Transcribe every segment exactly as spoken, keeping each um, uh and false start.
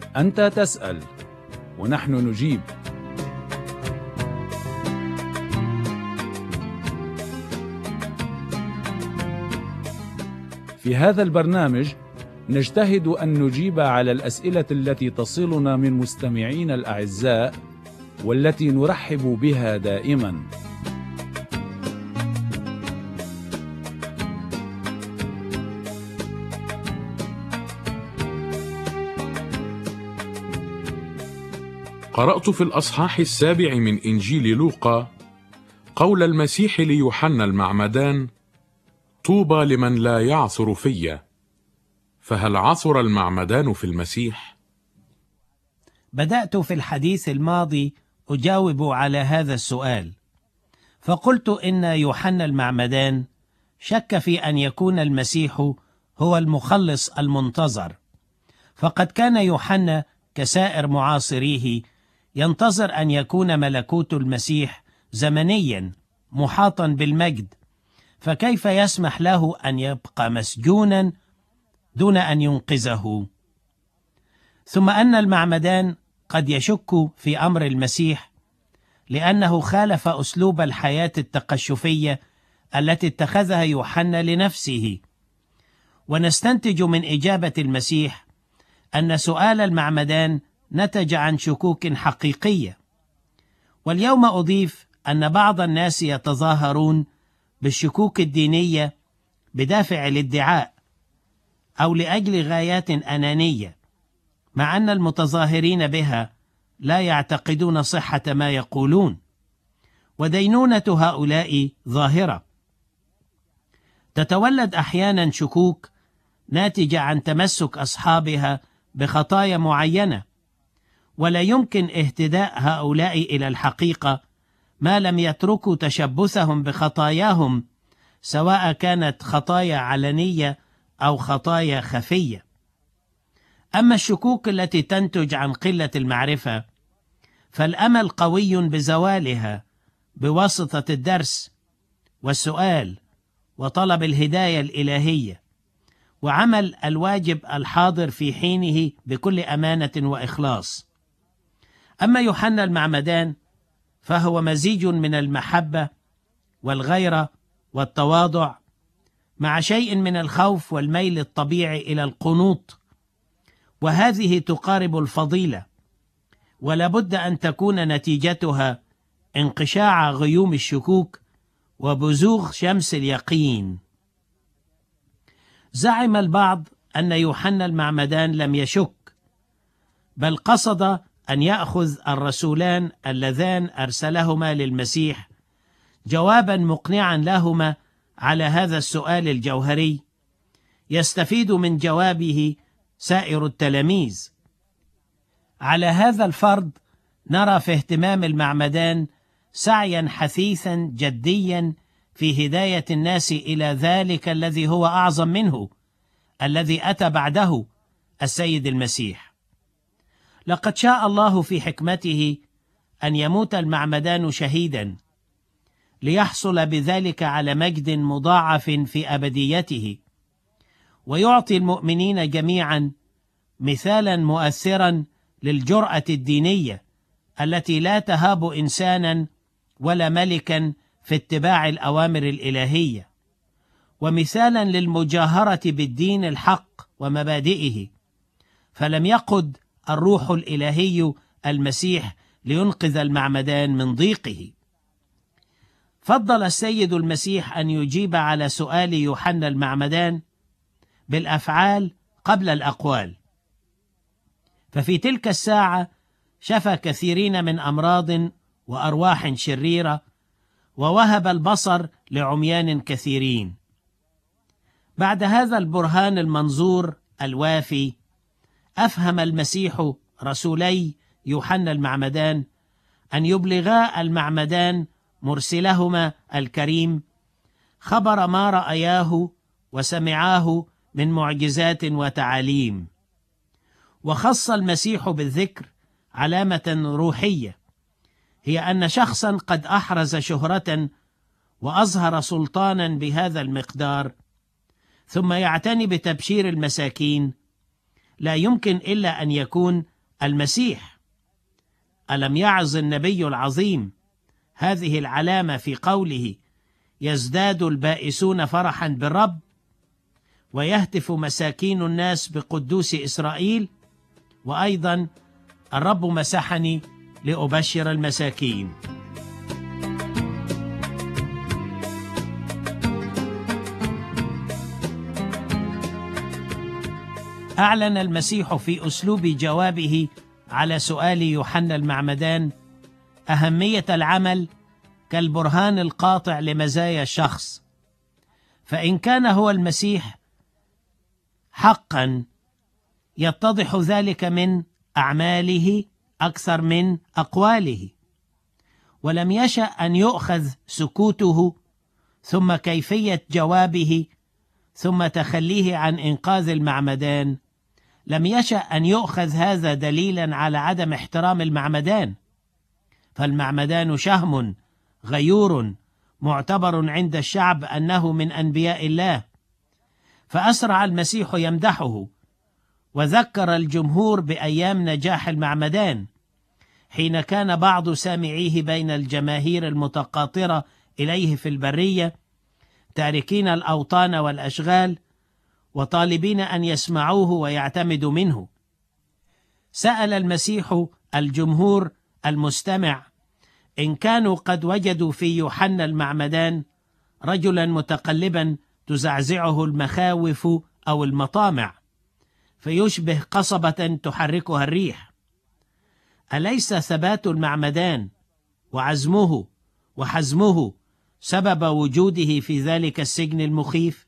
أنت تسأل ونحن نجيب. في هذا البرنامج نجتهد أن نجيب على الأسئلة التي تصلنا من مستمعين الأعزاء والتي نرحب بها دائما. قرأت في الأصحاح السابع من إنجيل لوقا قول المسيح ليوحنا المعمدان: طوبى لمن لا يعثر في. فهل عثر المعمدان في المسيح؟ بدأت في الحديث الماضي أجاوب على هذا السؤال، فقلت إن يوحنا المعمدان شك في أن يكون المسيح هو المخلص المنتظر، فقد كان يوحنا كسائر معاصريه ينتظر أن يكون ملكوت المسيح زمنيا محاطا بالمجد، فكيف يسمح له أن يبقى مسجونا دون أن ينقذه؟ ثم أن المعمدان قد يشك في أمر المسيح لأنه خالف أسلوب الحياة التقشفية التي اتخذها يوحنا لنفسه. ونستنتج من إجابة المسيح أن سؤال المعمدان نتج عن شكوك حقيقية. واليوم أضيف أن بعض الناس يتظاهرون بالشكوك الدينية بدافع الادعاء أو لأجل غايات أنانية، مع أن المتظاهرين بها لا يعتقدون صحة ما يقولون، ودينونة هؤلاء ظاهرة. تتولد أحيانا شكوك ناتجة عن تمسك أصحابها بخطايا معينة، ولا يمكن اهتداء هؤلاء إلى الحقيقة ما لم يتركوا تشبثهم بخطاياهم، سواء كانت خطايا علنية أو خطايا خفية. أما الشكوك التي تنتج عن قلة المعرفة فالأمل قوي بزوالها بواسطة الدرس والسؤال وطلب الهداية الإلهية وعمل الواجب الحاضر في حينه بكل أمانة وإخلاص. أما يوحنا المعمدان فهو مزيج من المحبة والغيرة والتواضع مع شيء من الخوف والميل الطبيعي إلى القنوط، وهذه تقارب الفضيلة، ولا بد أن تكون نتيجتها انقشاع غيوم الشكوك وبزوغ شمس اليقين. زعم البعض أن يوحنا المعمدان لم يشك، بل قصد أن يأخذ الرسولان اللذان أرسلهما للمسيح جوابا مقنعا لهما على هذا السؤال الجوهري يستفيد من جوابه سائر التلاميذ. على هذا الفرض نرى في اهتمام المعمدان سعيا حثيثا جديا في هداية الناس إلى ذلك الذي هو أعظم منه، الذي أتى بعده، السيد المسيح. لقد شاء الله في حكمته أن يموت المعمدان شهيدا ليحصل بذلك على مجد مضاعف في أبديته، ويعطي المؤمنين جميعا مثالا مؤثرا للجرأة الدينية التي لا تهاب إنسانا ولا ملكا في اتباع الأوامر الإلهية، ومثالا للمجاهرة بالدين الحق ومبادئه، فلم يقد الروح الإلهي المسيح لينقذ المعمدان من ضيقه. فضل السيد المسيح أن يجيب على سؤال يوحنا المعمدان بالأفعال قبل الأقوال، ففي تلك الساعة شفى كثيرين من أمراض وأرواح شريرة، ووهب البصر لعميان كثيرين. بعد هذا البرهان المنظور الوافي أفهم المسيح رسولي يوحنا المعمدان أن يبلغا المعمدان مرسلهما الكريم خبر ما رأياه وسمعاه من معجزات وتعاليم. وخص المسيح بالذكر علامة روحية، هي أن شخصا قد أحرز شهرة وأظهر سلطانا بهذا المقدار ثم يعتني بتبشير المساكين لا يمكن إلا أن يكون المسيح. ألم يعظ النبي العظيم هذه العلامة في قوله: يزداد البائسون فرحا بالرب، ويهتف مساكين الناس بقدوس إسرائيل. وأيضا: الرب مسحني لأبشر المساكين. أعلن المسيح في أسلوب جوابه على سؤال يوحنا المعمدان أهمية العمل كالبرهان القاطع لمزايا الشخص. فإن كان هو المسيح حقا، يتضح ذلك من أعماله أكثر من أقواله، ولم يشأ أن يؤخذ سكوته ثم كيفية جوابه ثم تخليه عن إنقاذ المعمدان. لم يشأ أن يؤخذ هذا دليلا على عدم احترام المعمدان، فالمعمدان شهم غيور معتبر عند الشعب أنه من أنبياء الله. فأسرع المسيح يمدحه، وذكر الجمهور بأيام نجاح المعمدان، حين كان بعض سامعيه بين الجماهير المتقاطرة إليه في البرية تاركين الأوطان والأشغال وطالبين أن يسمعوه ويعتمدوا منه. سأل المسيح الجمهور المستمع إن كانوا قد وجدوا في يوحنا المعمدان رجلا متقلبا تزعزعه المخاوف أو المطامع، فيشبه قصبة تحركها الريح. أليس ثبات المعمدان وعزمه وحزمه سبب وجوده في ذلك السجن المخيف؟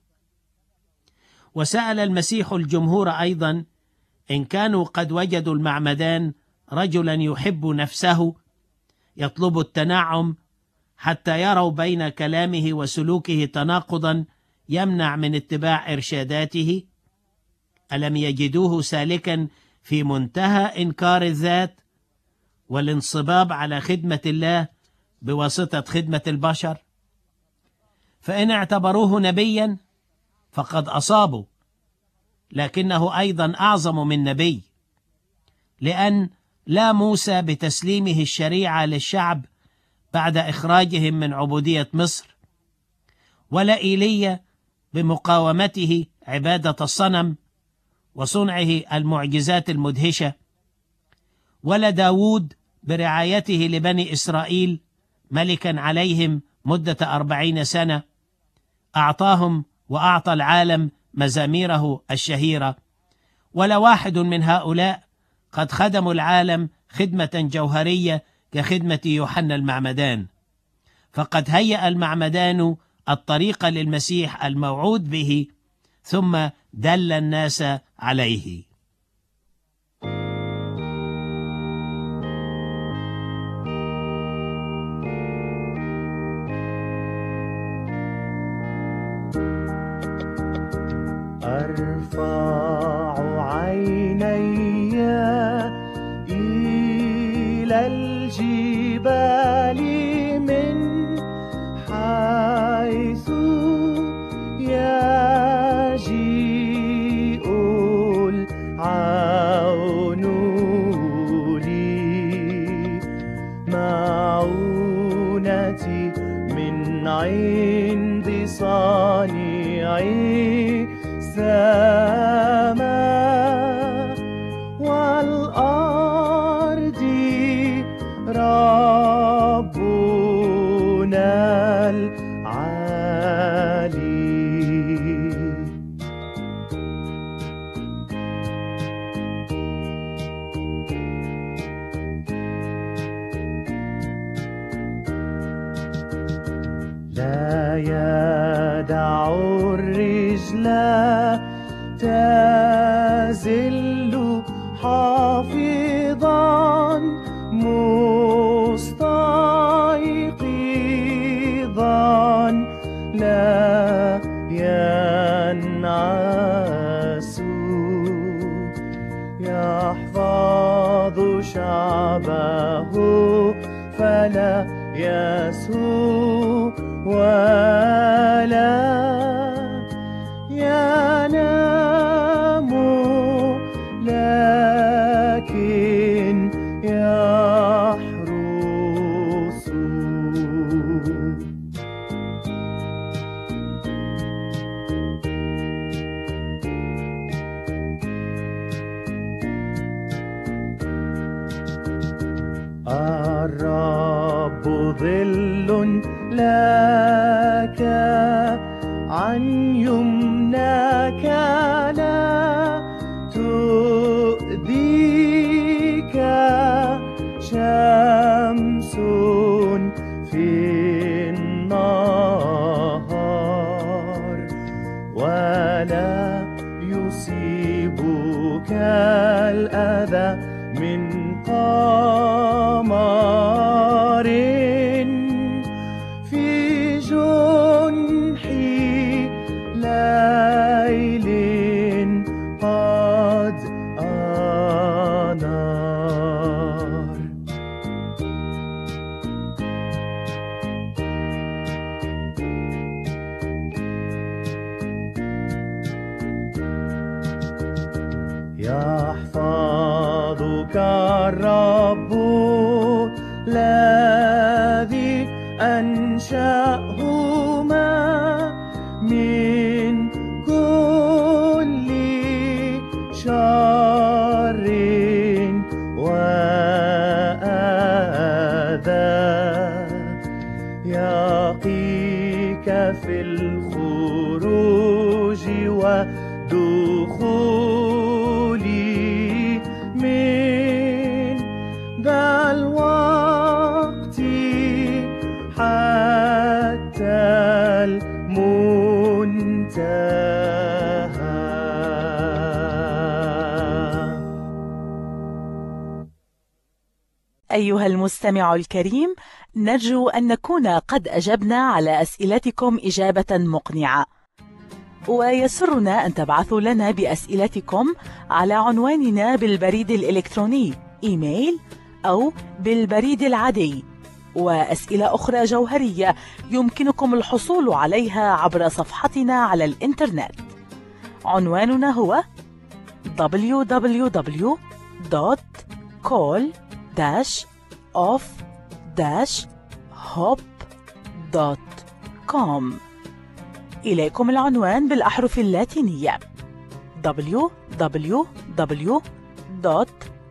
وسأل المسيح الجمهور أيضا إن كانوا قد وجدوا المعمدان رجلا يحب نفسه يطلب التنعم حتى يروا بين كلامه وسلوكه تناقضا يمنع من اتباع إرشاداته. ألم يجدوه سالكا في منتهى إنكار الذات والانصباب على خدمة الله بواسطة خدمة البشر؟ فإن اعتبروه نبيا فقد أصابوا، لكنه أيضا أعظم من نبي، لأن لا موسى بتسليمه الشريعة للشعب بعد إخراجهم من عبودية مصر، ولا إيليا بمقاومته عبادة الصنم وصنعه المعجزات المدهشة، ولا داود برعايته لبني إسرائيل ملكا عليهم مدة أربعين سنة أعطاهم وأعطى العالم مزاميره الشهيرة، ولا واحد من هؤلاء قد خدموا العالم خدمة جوهرية كخدمة يوحنا المعمدان. فقد هيأ المعمدان الطريق للمسيح الموعود به، ثم دل الناس عليه. أرفع عيني إلى الجبال من حيث يجيء العون لي، معونتي من عند صانعي السماء والأرض، ربنا العالي. لا يدع الرجل تزل حافظا مستيقظا، لا ينعس، يحفظ شعبه فلا يسهو ولا ينام، لكن الرب ظل لك، عن يمناك لا تؤذيك شمس في النهار، ولا يصيبك الأذى من قمر في جنح ليل قد أنار. يحفظك الرب الذي أنشأهما من كل شر وأذى، يقيك في الخروج والدخول من ذا الوقت حتى المنتهى. أيها المستمع الكريم، نرجو أن نكون قد أجبنا على أسئلتكم إجابة مقنعة، ويسرنا أن تبعثوا لنا بأسئلتكم على عنواننا بالبريد الإلكتروني إيميل أو بالبريد العادي، وأسئلة أخرى جوهرية يمكنكم الحصول عليها عبر صفحتنا على الإنترنت. عنواننا هو دبليو دبليو دبليو دوت كول داش اوف داش هوب دوت كوم. إليكم العنوان بالأحرف اللاتينية دبليو دبليو دبليو دوت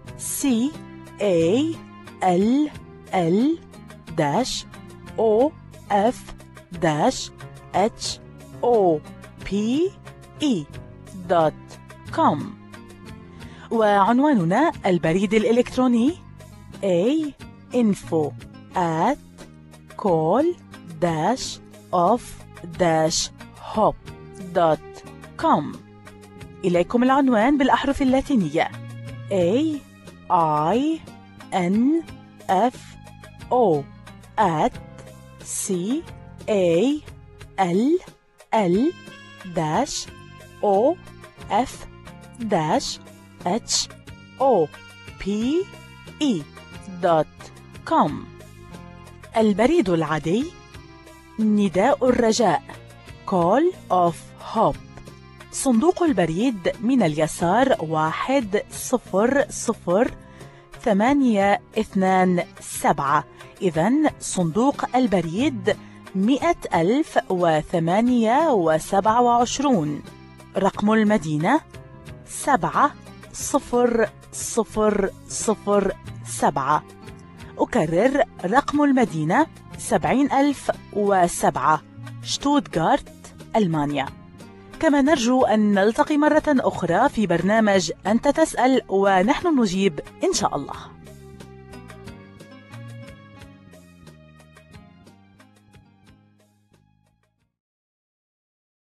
كول دوت كوم، وعنواننا البريد الإلكتروني a info at call dash of dash hop دوت كوم. إليكم العنوان بالأحرف اللاتينية A I N F O at C A L L dash O F dash H O P E دوت كوم. البريد العادي نداء الرجاء Call of Hope، صندوق البريد من اليسار واحد صفر صفر ثمانية اثنان سبعة، إذن صندوق البريد مئة ألف وثمانية وسبعة وعشرون. رقم المدينة سبعة صفر صفر صفر سبعة. أكرر رقم المدينة سبعين ألف وسبعة، شتوتغارت، ألمانيا. كما نرجو أن نلتقي مرة أخرى في برنامج أنت تسأل ونحن نجيب إن شاء الله.